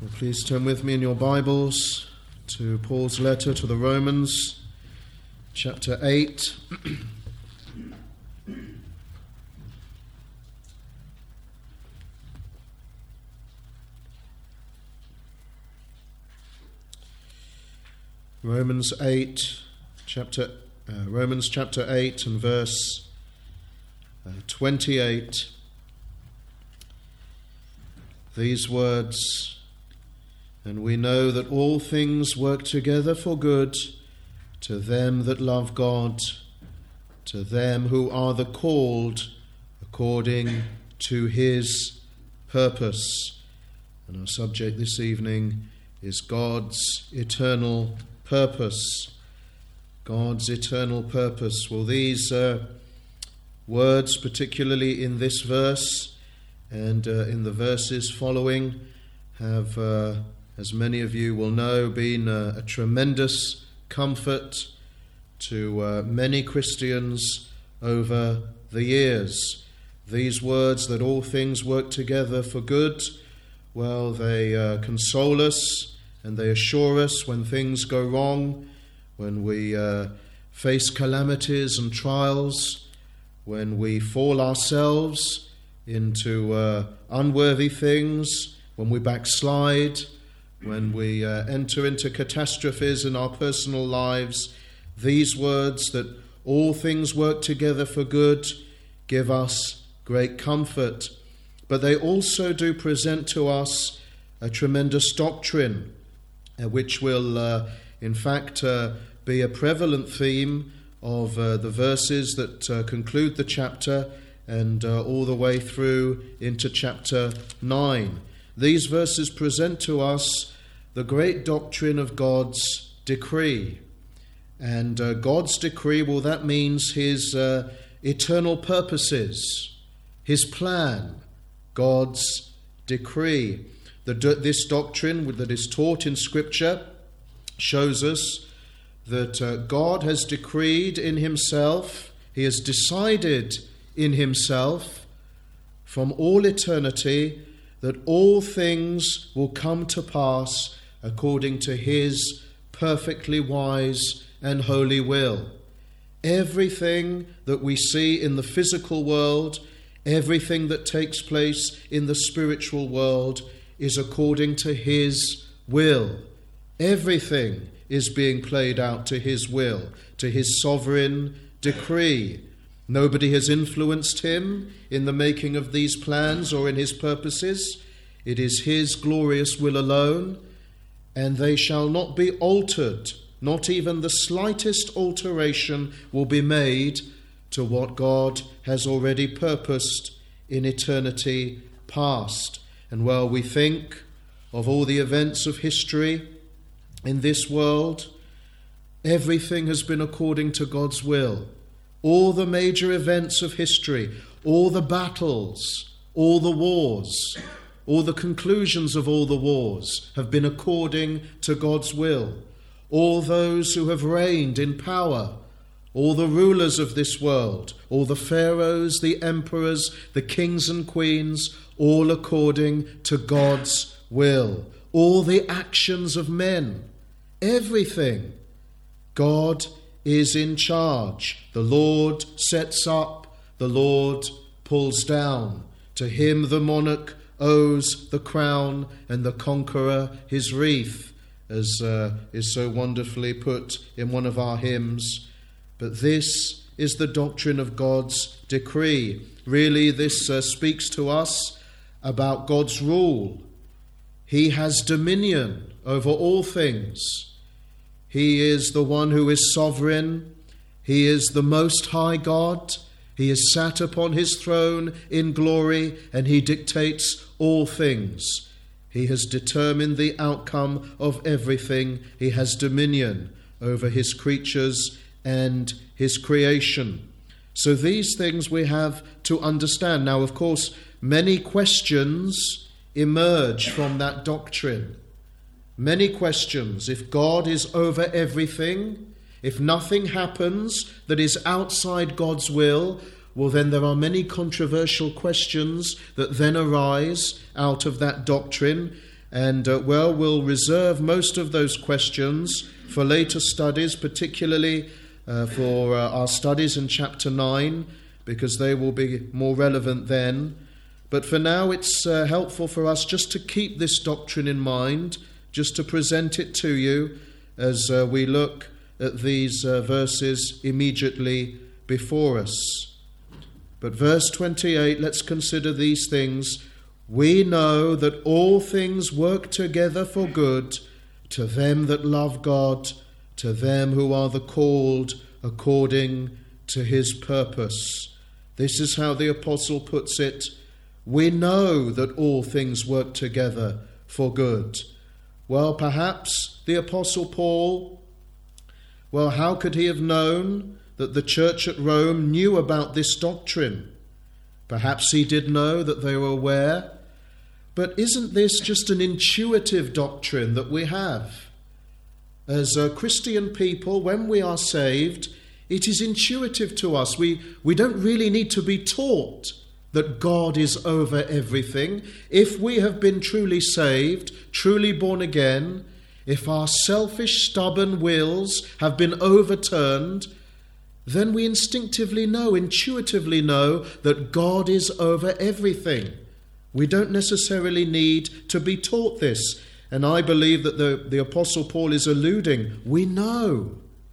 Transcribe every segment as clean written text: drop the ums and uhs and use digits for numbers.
Please turn with me in your Bibles to Paul's letter to the Romans, chapter 8. Romans chapter 8 and verse 28. These words: "And we know that all things work together for good to them that love God, to them who are the called according to his purpose." And our subject this evening is God's eternal purpose. God's eternal purpose. Well, these words, particularly in this verse and in the verses following, have, as many of you will know, been a tremendous comfort to many Christians over the years. These words, that all things work together for good, well, they console us and they assure us when things go wrong, when we face calamities and trials, when we fall ourselves into unworthy things, when we backslide, when we enter into catastrophes in our personal lives. These words, that all things work together for good, give us great comfort. But they also do present to us a tremendous doctrine, which will, in fact, be a prevalent theme of the verses that conclude the chapter and all the way through into chapter 9. These verses present to us the great doctrine of God's decree. And God's decree, well, that means his eternal purposes, his plan, God's decree. This doctrine that is taught in Scripture shows us that God has decreed in himself, he has decided in himself from all eternity that all things will come to pass according to his perfectly wise and holy will. Everything that we see in the physical world, everything that takes place in the spiritual world, is according to his will. Everything is being played out to his will, to his sovereign decree. Nobody has influenced him in the making of these plans or in his purposes. It is his glorious will alone, and they shall not be altered. Not even the slightest alteration will be made to what God has already purposed in eternity past. And while we think of all the events of history in this world, everything has been according to God's will. All the major events of history, all the battles, all the wars, all the conclusions of all the wars have been according to God's will. All those who have reigned in power, all the rulers of this world, all the pharaohs, the emperors, the kings and queens, all according to God's will. All the actions of men, everything, God is in charge. The Lord sets up, the Lord pulls down. To him the monarch owes the crown and the conqueror his wreath, as is so wonderfully put in one of our hymns. But this is the doctrine of God's decree. Really, this speaks to us about God's rule. He has dominion over all things. He is the one who is sovereign. He is the Most High God. He is sat upon his throne in glory, and he dictates all things. He has determined the outcome of everything. He has dominion over his creatures and his creation. So these things we have to understand. Now, of course, many questions emerge from that doctrine. Many questions. If God is over everything, if nothing happens that is outside God's will, well, then there are many controversial questions that then arise out of that doctrine. And, we'll reserve most of those questions for later studies, particularly for our studies in chapter 9, because they will be more relevant then. But for now, it's helpful for us just to keep this doctrine in mind, just to present it to you as we look at these verses immediately before us. But verse 28, let's consider these things. We know that all things work together for good to them that love God, to them who are the called according to his purpose. This is how the apostle puts it. We know that all things work together for good. Well, perhaps the apostle Paul, how could he have known that the church at Rome knew about this doctrine? Perhaps he did know that they were aware. But isn't this just an intuitive doctrine that we have? As Christian people, when we are saved, it is intuitive to us. We don't really need to be taught that God is over everything. If we have been truly saved, truly born again, if our selfish, stubborn wills have been overturned, then we instinctively know, intuitively know that God is over everything. We don't necessarily need to be taught this. And I believe that the Apostle Paul is alluding, we know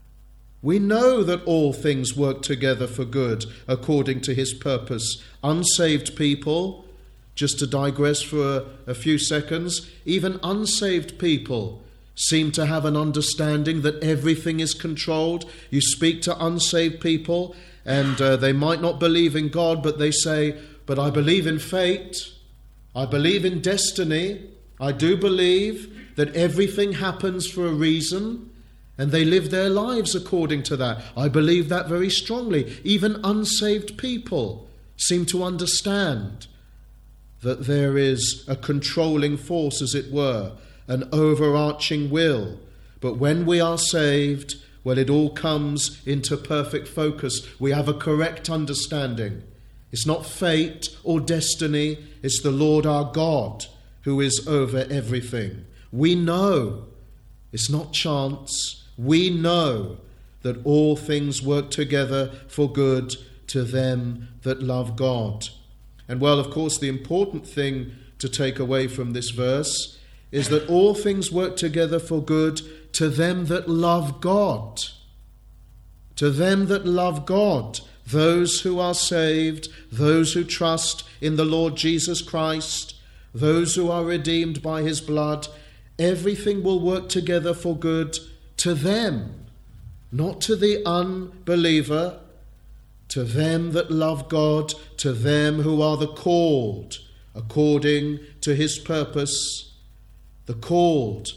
that all things work together for good according to his purpose. Unsaved people, just to digress for a few seconds, even unsaved people seem to have an understanding that everything is controlled. You speak to unsaved people and they might not believe in God, but they say, but I believe in fate. I believe in destiny. I do believe that everything happens for a reason, and they live their lives according to that. I believe that very strongly. Even unsaved people seem to understand that there is a controlling force, as it were, an overarching will. But when we are saved, it all comes into perfect focus. We have a correct understanding. It's not fate or destiny, it's the Lord our God who is over everything. We know it's not chance. We know that all things work together for good to them that love God. And of course, the important thing to take away from this verse is that all things work together for good to them that love God. To them that love God. Those who are saved, those who trust in the Lord Jesus Christ, those who are redeemed by his blood, everything will work together for good to them, not to the unbeliever, to them that love God, to them who are the called according to his purpose. The called,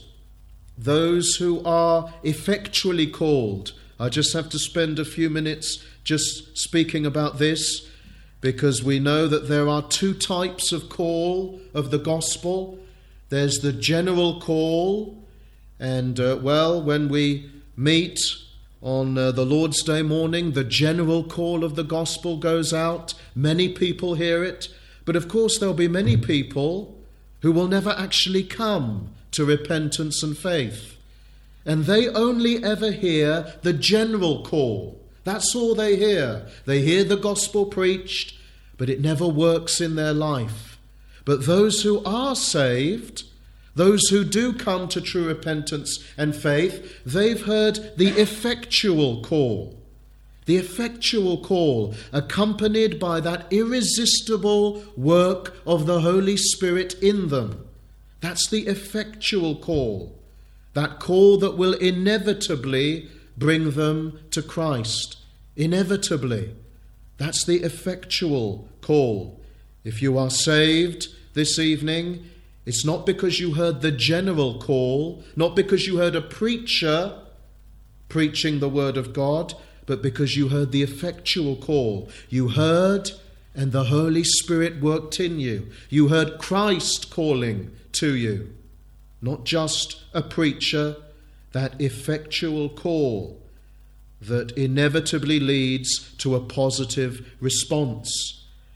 those who are effectually called. I just have to spend a few minutes just speaking about this, because we know that there are two types of call of the gospel. There's the general call, and when we meet on the Lord's Day morning, the general call of the gospel goes out. Many people hear it, but of course there'll be many people who will never actually come to repentance and faith. And they only ever hear the general call. That's all they hear. They hear the gospel preached, but it never works in their life. But those who are saved, those who do come to true repentance and faith, they've heard the effectual call. The effectual call, accompanied by that irresistible work of the Holy Spirit in them. That's the effectual call. That call that will inevitably bring them to Christ. Inevitably. That's the effectual call. If you are saved this evening, it's not because you heard the general call, not because you heard a preacher preaching the word of God, but because you heard the effectual call. You heard, and the Holy Spirit worked in you. You heard Christ calling to you. Not just a preacher, that effectual call that inevitably leads to a positive response.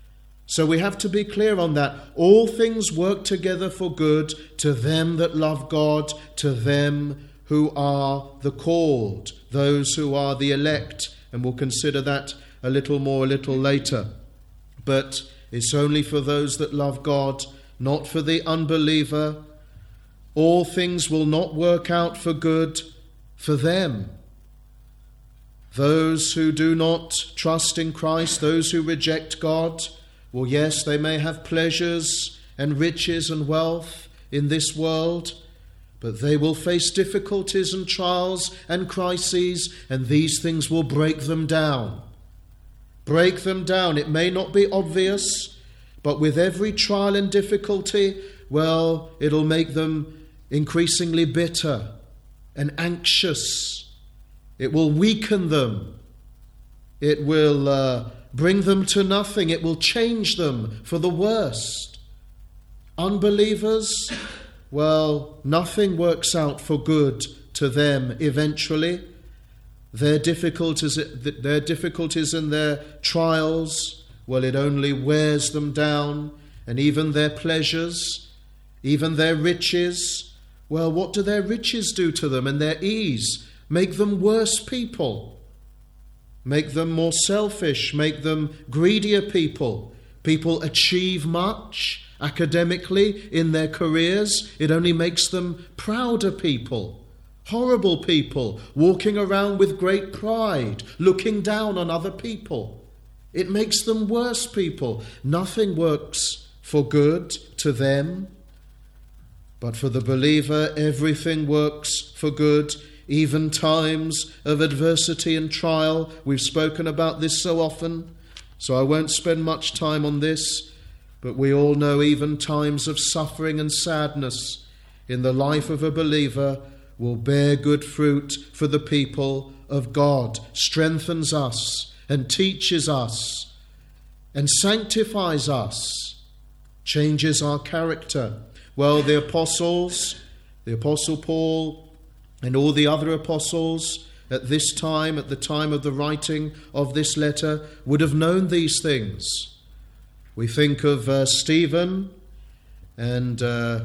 So we have to be clear on that. All things work together for good to them that love God, to them who are the called, those who are the elect. And we'll consider that a little later. But it's only for those that love God, not for the unbeliever. All things will not work out for good for them. Those who do not trust in Christ, those who reject God, well, yes, they may have pleasures and riches and wealth in this world, but they will face difficulties and trials and crises, and these things will break them down. Break them down. It may not be obvious, but with every trial and difficulty, well, it'll make them increasingly bitter and anxious. It will weaken them. It will bring them to nothing. It will change them for the worst. Unbelievers, well, nothing works out for good to them eventually. Their difficulties and their trials, well, it only wears them down. And even their pleasures, even their riches, well, what do their riches do to them and their ease? Make them worse people. Make them more selfish, make them greedier people. People achieve much academically in their careers. It only makes them prouder people, horrible people, walking around with great pride, looking down on other people. It makes them worse people. Nothing works for good to them. But for the believer, everything works for good. Even times of adversity and trial. We've spoken about this so often, so I won't spend much time on this, but we all know even times of suffering and sadness in the life of a believer will bear good fruit for the people of God, strengthens us and teaches us and sanctifies us, changes our character. Well, the apostles, the Apostle Paul, and all the other apostles at this time, at the time of the writing of this letter, would have known these things. We think of Stephen and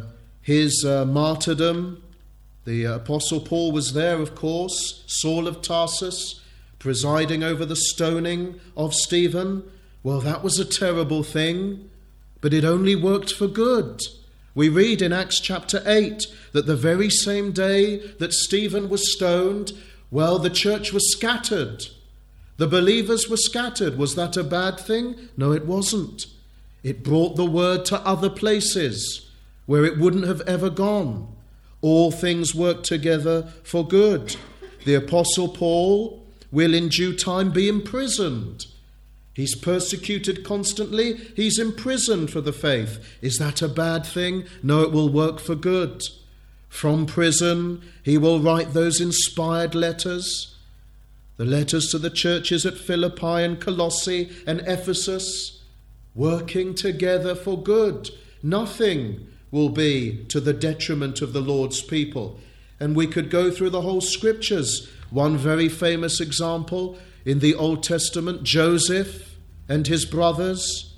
his martyrdom. The Apostle Paul was there, of course, Saul of Tarsus, presiding over the stoning of Stephen. Well, that was a terrible thing, but it only worked for good. We read in Acts chapter 8 that the very same day that Stephen was stoned, well, the church was scattered. The believers were scattered. Was that a bad thing? No, it wasn't. It brought the word to other places where it wouldn't have ever gone. All things work together for good. The Apostle Paul will in due time be imprisoned. He's persecuted constantly. He's imprisoned for the faith. Is that a bad thing? No, it will work for good. From prison, he will write those inspired letters. The letters to the churches at Philippi and Colossae and Ephesus, working together for good. Nothing will be to the detriment of the Lord's people. And we could go through the whole scriptures. One very famous example in the Old Testament, Joseph and his brothers.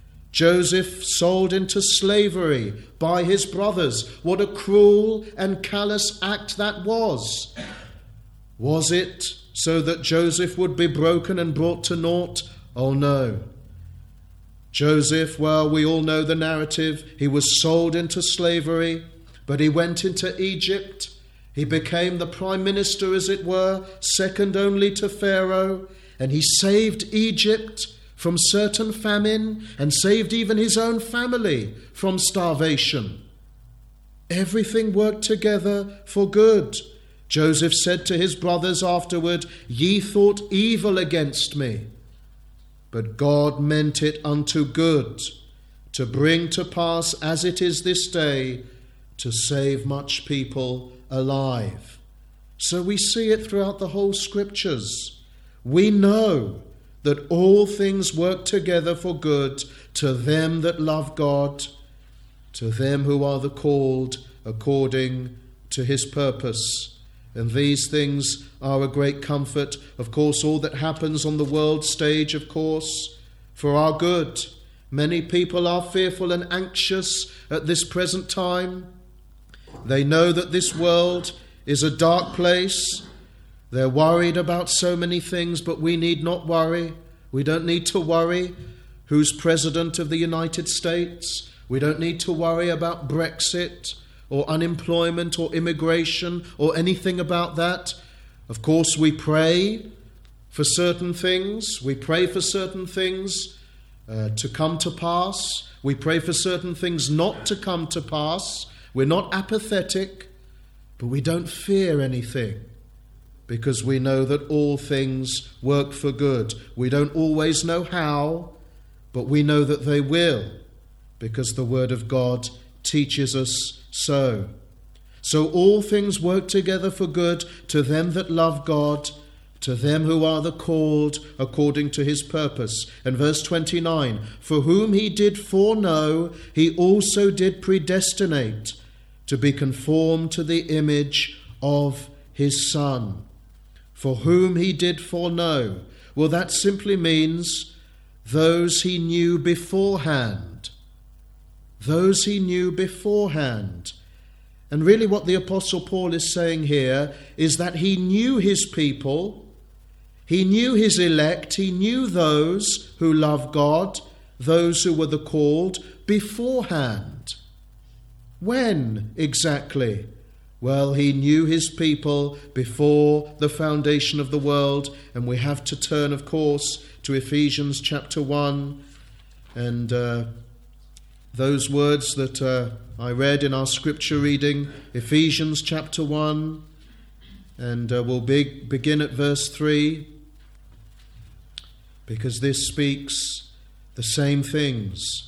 Joseph sold into slavery by his brothers. What a cruel and callous act that was. Was it so that Joseph would be broken and brought to naught? Oh no. Joseph, well, we all know the narrative. He was sold into slavery, but he went into Egypt. He became the prime minister, as it were, second only to Pharaoh, and he saved Egypt from certain famine and saved even his own family from starvation. Everything worked together for good. Joseph said to his brothers afterward, "Ye thought evil against me, but God meant it unto good, to bring to pass as it is this day, to save much people alive." So we see it throughout the whole scriptures. We know that all things work together for good to them that love God, to them who are the called according to his purpose. And these things are a great comfort. Of course, all that happens on the world stage, of course, for our good. Many people are fearful and anxious at this present time. They know that this world is a dark place. They're worried about so many things, but we need not worry. We don't need to worry who's president of the United States. We don't need to worry about Brexit or unemployment or immigration or anything about that. Of course, we pray for certain things. We pray for certain things to come to pass. We pray for certain things not to come to pass. We're not apathetic, but we don't fear anything because we know that all things work for good. We don't always know how, but we know that they will because the Word of God teaches us so. So all things work together for good to them that love God, to them who are the called according to his purpose. And verse 29, for whom he did foreknow, he also did predestinate to be conformed to the image of his Son. For whom he did foreknow. Well, that simply means those he knew beforehand. Those he knew beforehand. And really what the Apostle Paul is saying here is that he knew his people. He knew his elect, he knew those who love God, those who were the called, beforehand. When exactly? Well, he knew his people before the foundation of the world, and we have to turn, of course, to Ephesians chapter 1, and those words that I read in our scripture reading, Ephesians chapter 1, and we'll begin at verse 3. Because this speaks the same things.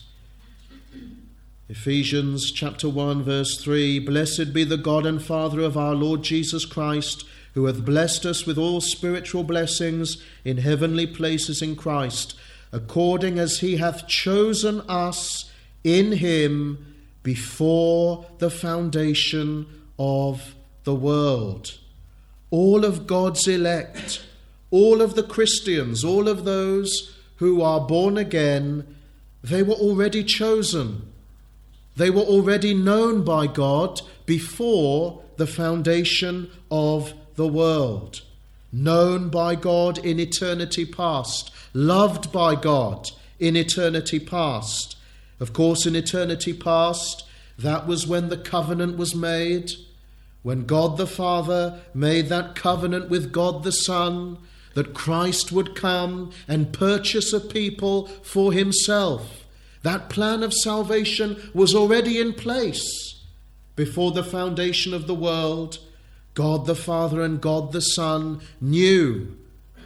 Ephesians chapter 1 verse 3, blessed be the God and Father of our Lord Jesus Christ, who hath blessed us with all spiritual blessings in heavenly places in Christ, according as he hath chosen us in him before the foundation of the world. All of God's elect, all of the Christians, all of those who are born again, they were already chosen. They were already known by God before the foundation of the world. Known by God in eternity past. Loved by God in eternity past. Of course, in eternity past, that was when the covenant was made. When God the Father made that covenant with God the Son, that Christ would come and purchase a people for himself. That plan of salvation was already in place before the foundation of the world. God the Father and God the Son knew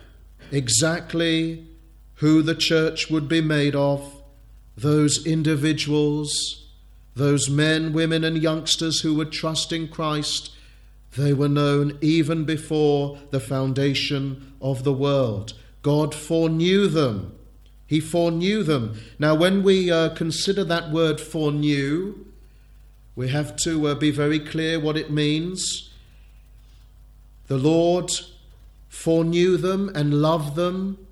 exactly who the church would be made of, those individuals, those men, women and youngsters who would trust in Christ. They were known even before the foundation of the world. God foreknew them. He foreknew them. Now, when we consider that word foreknew, we have to be very clear what it means. The Lord foreknew them and loved them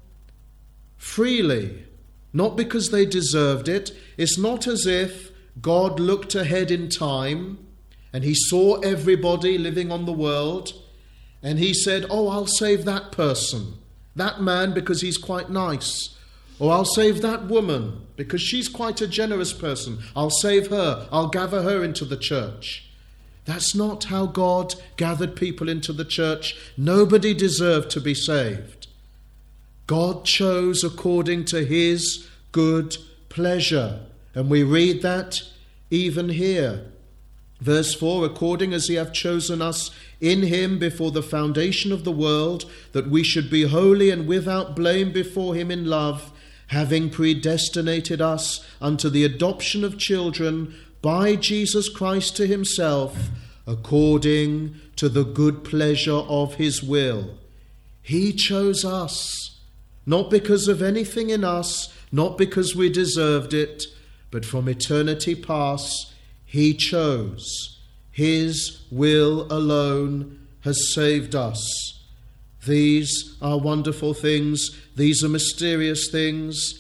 freely, not because they deserved it. It's not as if God looked ahead in time and he saw everybody living on the world and he said, oh, I'll save that person, that man, because he's quite nice. Or I'll save that woman because she's quite a generous person. I'll save her. I'll gather her into the church. That's not how God gathered people into the church. Nobody deserved to be saved. God chose according to his good pleasure. And we read that even here. Verse 4, according as he hath chosen us in him before the foundation of the world, that we should be holy and without blame before him in love, having predestinated us unto the adoption of children by Jesus Christ to himself, according to the good pleasure of his will. He chose us, not because of anything in us, not because we deserved it, but from eternity past, he chose. His will alone has saved us. These are wonderful things. These are mysterious things.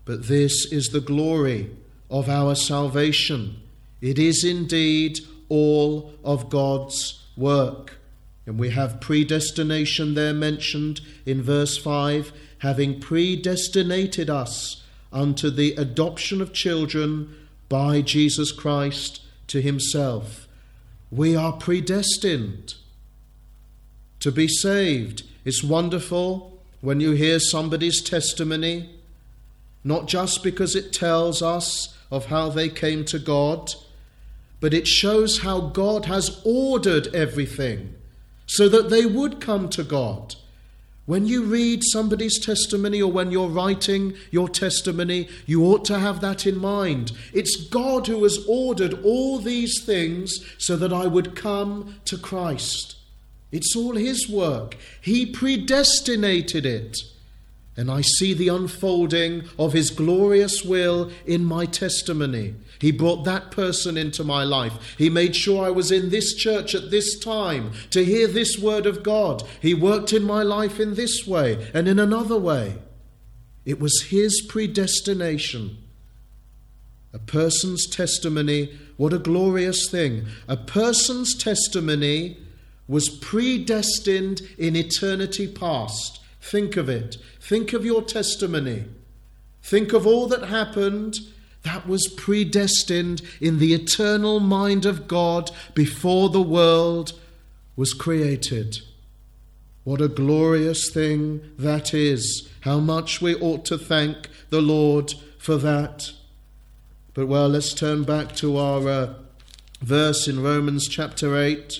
but this is the glory of our salvation. It is indeed all of God's work. And we have predestination there mentioned in verse 5, having predestinated us unto the adoption of children by Jesus Christ to himself. We are predestined to be saved. It's wonderful when you hear somebody's testimony, not just because it tells us of how they came to God, but it shows how God has ordered everything so that they would come to God. When you read somebody's testimony, or when you're writing your testimony, you ought to have that in mind. It's God who has ordered all these things so that I would come to Christ. It's all his work. He predestinated it. And I see the unfolding of his glorious will in my testimony. He brought that person into my life. He made sure I was in this church at this time to hear this word of God. He worked in my life in this way and in another way. It was his predestination. A person's testimony, what a glorious thing. A person's testimony was predestined in eternity past. Think of it. Think of your testimony. Think of all that happened. That was predestined in the eternal mind of God before the world was created. What a glorious thing that is. How much we ought to thank the Lord for that. But well, let's turn back to our verse in Romans chapter 8.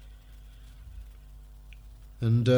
And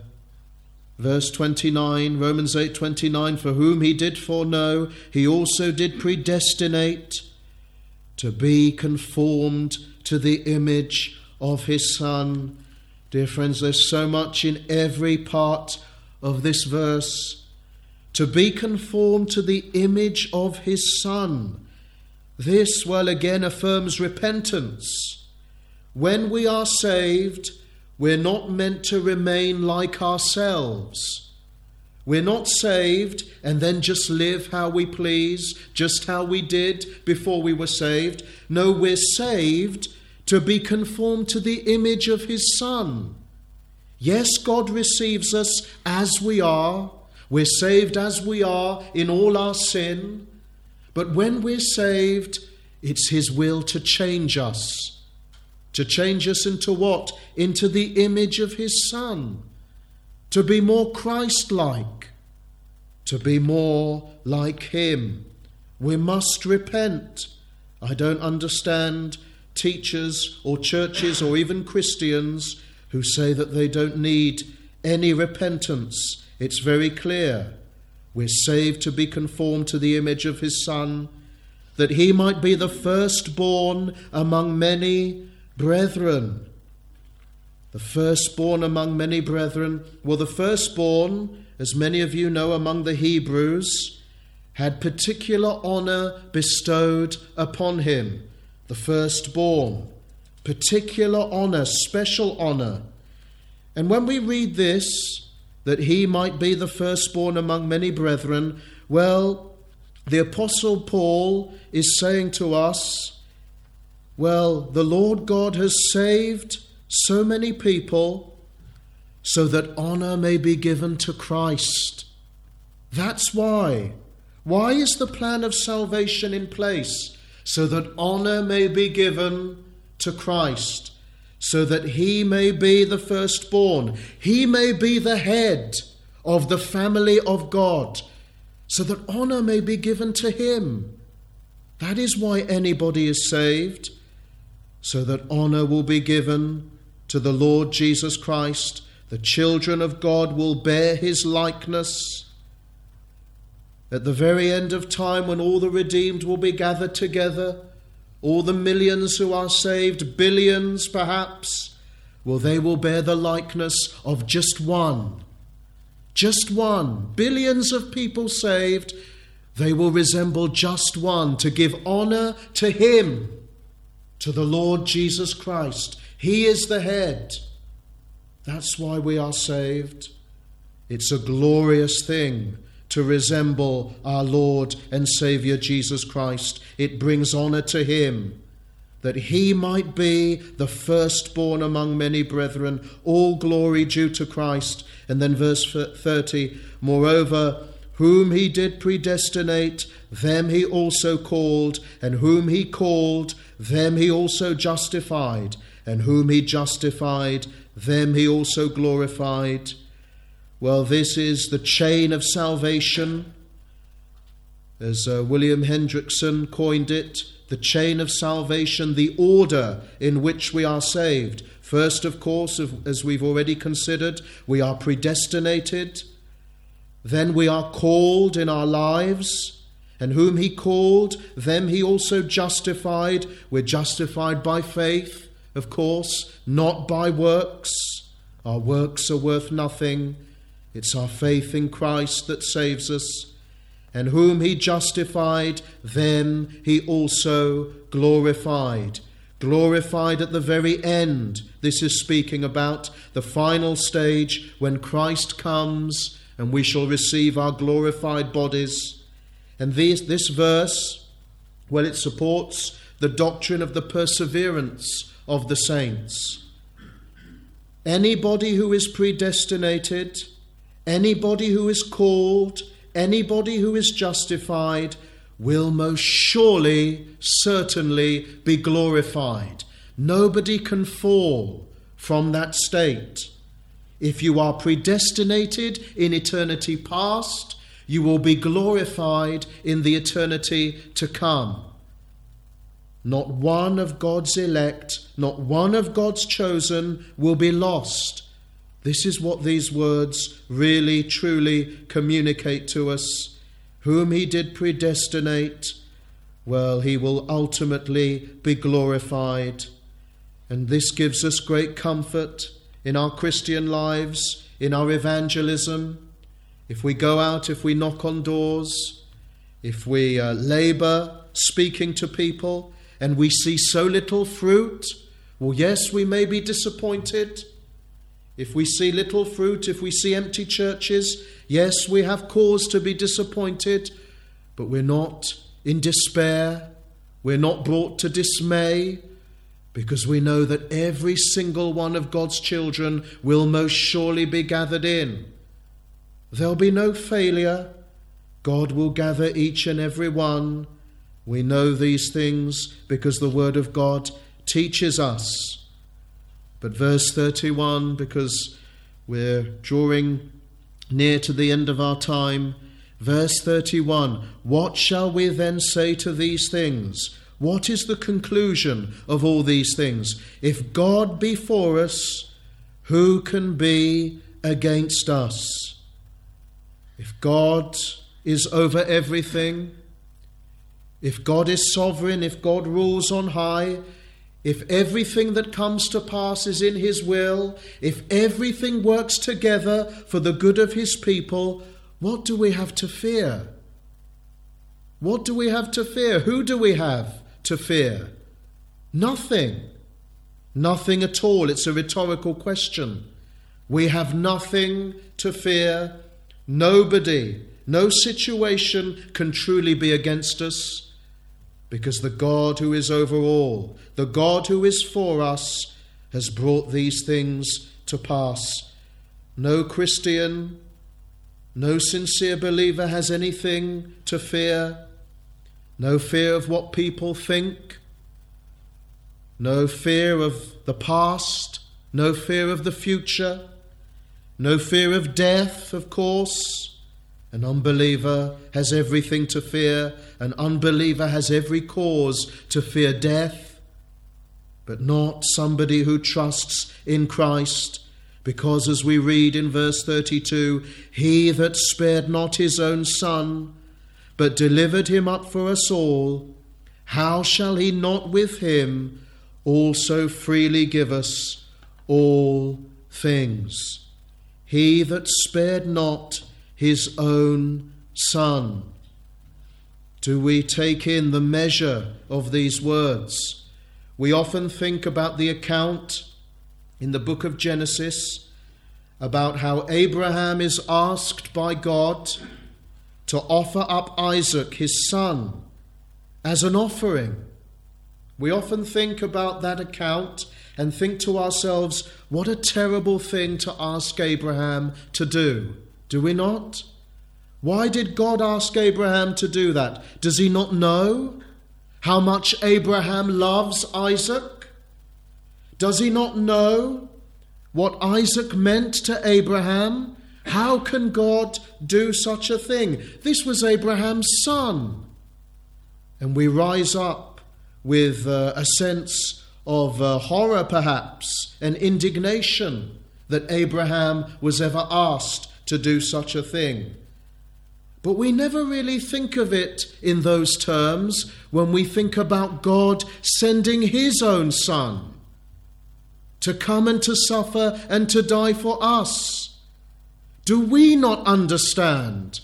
verse 29, Romans 8:29, for whom he did foreknow, he also did predestinate to be conformed to the image of his Son. Dear friends, there's so much in every part of this verse. To be conformed to the image of his Son. This, well, again affirms repentance. When we are saved, we're not meant to remain like ourselves. We're not saved and then just live how we please, just how we did before we were saved. No, we're saved to be conformed to the image of his Son. Yes, God receives us as we are. We're saved as we are in all our sin. But when we're saved, it's his will to change us. To change us into what? Into the image of his Son. To be more Christ-like. To be more like him. We must repent. I don't understand teachers or churches or even Christians who say that they don't need any repentance. It's very clear. We're saved to be conformed to the image of his Son, that he might be the firstborn among many brethren. The firstborn among many brethren. Well, the firstborn, as many of you know among the Hebrews, had particular honor bestowed upon him. The firstborn. Particular honor, special honor. And when we read this, that he might be the firstborn among many brethren, well, the Apostle Paul is saying to us, well, the Lord God has saved so many people so that honor may be given to Christ. That's why. Why is the plan of salvation in place? So that honor may be given to Christ, so that he may be the firstborn. He may be the head of the family of God, so that honor may be given to him. That is why anybody is saved. So that honor will be given to the Lord Jesus Christ. The children of God will bear his likeness. At the very end of time, when all the redeemed will be gathered together, all the millions who are saved, billions perhaps, well, they will bear the likeness of just one. Just one. Billions of people saved, they will resemble just one, to give honor to him, to the Lord Jesus Christ. He is the head. That's why we are saved. It's a glorious thing to resemble our Lord and Saviour Jesus Christ. It brings honour to him, that he might be the firstborn among many brethren, all glory due to Christ. And then verse 30, moreover, whom he did predestinate, them he also called, and whom he called, them he also justified, and whom he justified, them he also glorified. Well, this is the chain of salvation, as William Hendrickson coined it, the chain of salvation, the order in which we are saved. First, of course, as we've already considered, we are predestinated. Then we are called in our lives, and whom he called, them he also justified. We're justified by faith, of course, not by works. Our works are worth nothing. It's our faith in Christ that saves us. And whom he justified, them he also glorified. Glorified at the very end. This is speaking about the final stage when Christ comes and we shall receive our glorified bodies. And this verse, well, it supports the doctrine of the perseverance of the saints. Anybody who is predestinated, anybody who is called, anybody who is justified will most surely, certainly be glorified. Nobody can fall from that state. If you are predestinated in eternity past, you will be glorified in the eternity to come. Not one of God's elect, not one of God's chosen will be lost. This is what these words really, truly communicate to us. Whom he did predestinate, well, he will ultimately be glorified. And this gives us great comfort in our Christian lives, in our evangelism. If we go out, if we knock on doors, if we labour speaking to people, and we see so little fruit, well, yes, we may be disappointed. If we see little fruit, if we see empty churches, yes, we have cause to be disappointed, but we're not in despair. We're not brought to dismay, because we know that every single one of God's children will most surely be gathered in. There'll be no failure. God will gather each and every one. We know these things because the Word of God teaches us. But verse 31, because we're drawing near to the end of our time, verse 31, what shall we then say to these things? What is the conclusion of all these things? If God be for us, who can be against us? If God is over everything, if God is sovereign, if God rules on high, if everything that comes to pass is in his will, if everything works together for the good of his people, what do we have to fear? What do we have to fear? Who do we have to fear? Nothing. Nothing at all. It's a rhetorical question. We have nothing to fear. Nobody, no situation can truly be against us, because the God who is over all, the God who is for us, has brought these things to pass. No Christian, no sincere believer has anything to fear. No fear of what people think. No fear of the past. No fear of the future. No fear of death, of course. An unbeliever has everything to fear. An unbeliever has every cause to fear death, but not somebody who trusts in Christ. Because as we read in verse 32, he that spared not his own Son, but delivered him up for us all, how shall he not with him also freely give us all things? He that spared not his own Son. Do we take in the measure of these words? We often think about the account in the book of Genesis about how Abraham is asked by God to offer up Isaac, his son, as an offering. We often think about that account and think to ourselves, what a terrible thing to ask Abraham to do. Do we not? Why did God ask Abraham to do that? Does he not know how much Abraham loves Isaac? Does he not know what Isaac meant to Abraham? How can God do such a thing? This was Abraham's son. And we rise up with a sense of horror, perhaps, and indignation that Abraham was ever asked to do such a thing. But we never really think of it in those terms when we think about God sending his own son to come and to suffer and to die for us. Do we not understand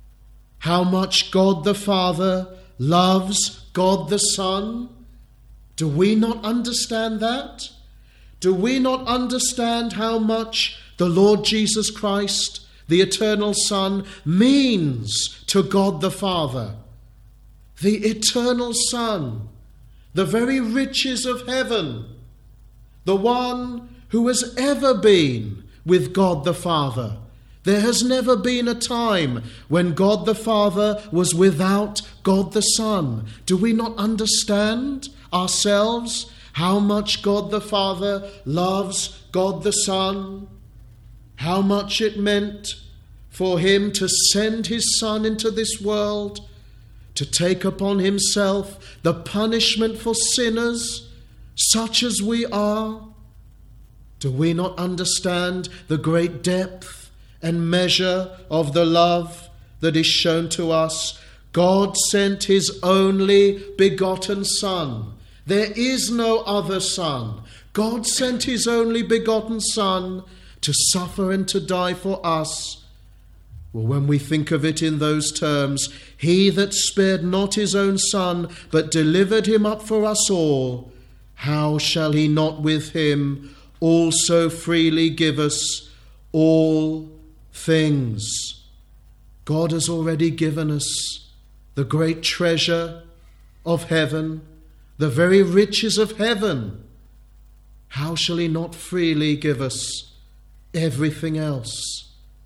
how much God the Father loves God the Son? Do we not understand that? Do we not understand how much the Lord Jesus Christ, the eternal Son, means to God the Father? The eternal Son, the very riches of heaven, the one who has ever been with God the Father. There has never been a time when God the Father was without God the Son. Do we not understand ourselves how much God the Father loves God the Son? How much it meant for him to send his Son into this world, to take upon himself the punishment for sinners, such as we are? Do we not understand the great depth and measure of the love that is shown to us? God sent his only begotten Son. There is no other Son. God sent his only begotten Son to suffer and to die for us. Well, when we think of it in those terms, he that spared not his own Son, but delivered him up for us all, how shall he not with him also freely give us all things? God has already given us the great treasure of heaven, the very riches of heaven. How shall he not freely give us everything else?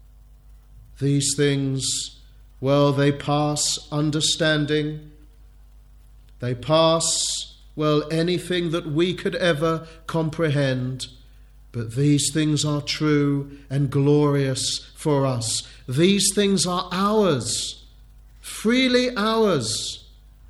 These things, well, they pass understanding. They pass, well, anything that we could ever comprehend. But these things are true and glorious for us. These things are ours, freely ours.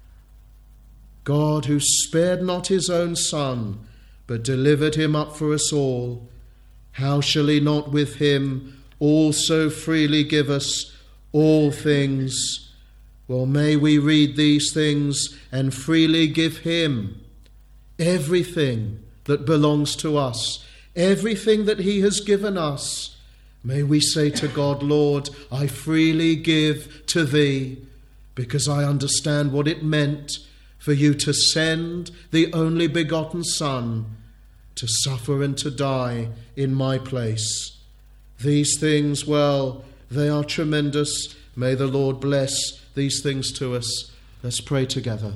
God, who spared not his own Son, but delivered him up for us all, how shall he not with him also freely give us all things? Well, may we read these things and freely give him everything that belongs to us, everything that he has given us. May we say to God, Lord, I freely give to thee, because I understand what it meant for you to send the only begotten Son to suffer and to die in my place. These things, well, they are tremendous. May the Lord bless these things to us. Let's pray together.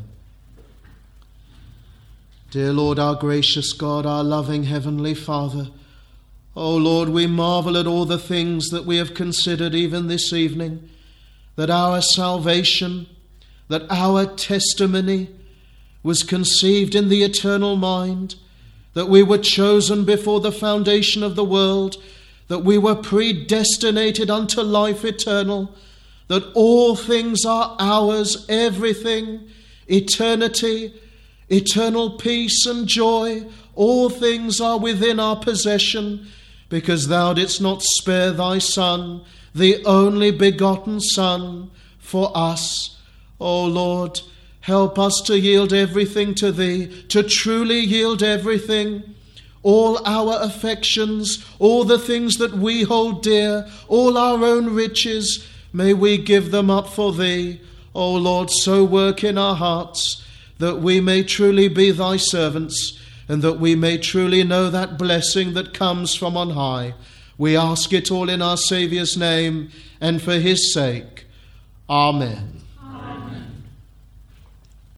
Dear Lord, our gracious God, our loving Heavenly Father, O Lord, we marvel at all the things that we have considered even this evening, that our salvation, that our testimony was conceived in the eternal mind, that we were chosen before the foundation of the world, that we were predestinated unto life eternal, that all things are ours, everything, eternity, eternal peace and joy, all things are within our possession, because thou didst not spare thy Son, the only begotten Son, for us. O Lord, help us to yield everything to thee, to truly yield everything, all our affections, all the things that we hold dear, all our own riches, may we give them up for thee. O Lord, so work in our hearts that we may truly be thy servants, and that we may truly know that blessing that comes from on high. We ask it all in our Saviour's name and for his sake. Amen.